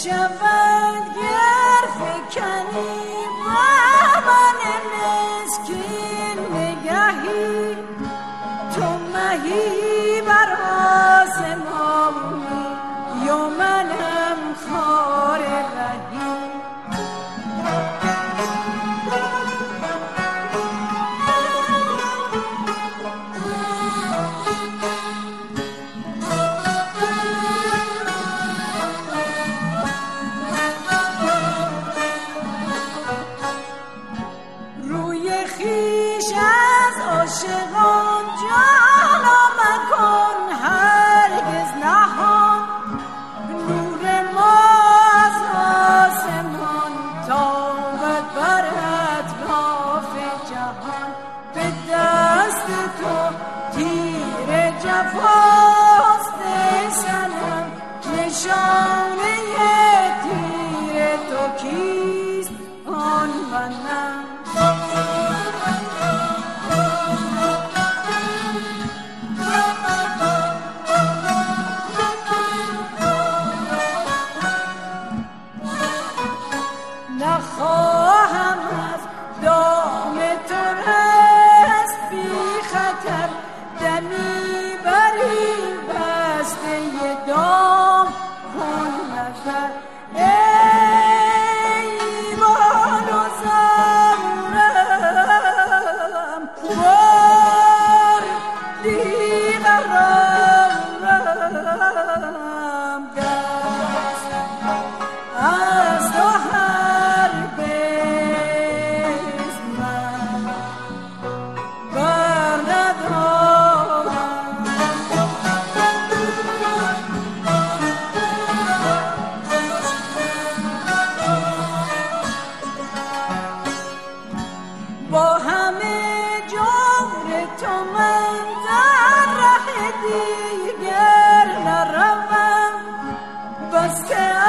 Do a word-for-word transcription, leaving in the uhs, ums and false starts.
شود گر فکنی و من مسکین نگهی تو مهی بر آسمانی یا منم خار رهی عاشقان جانا مکن هرگز نهان نور ما از آسمان تا بر اطراف جهان به دست تو تیر جفاست سنم نشانه تیر تو کیست آن منم نخواهم از دام تو رست بی خطر دمی بری بسته دام کن نظر ایوان و زمرم بار دیگرم دست از تو با همه جور تو من در ره دیگر نروم بس که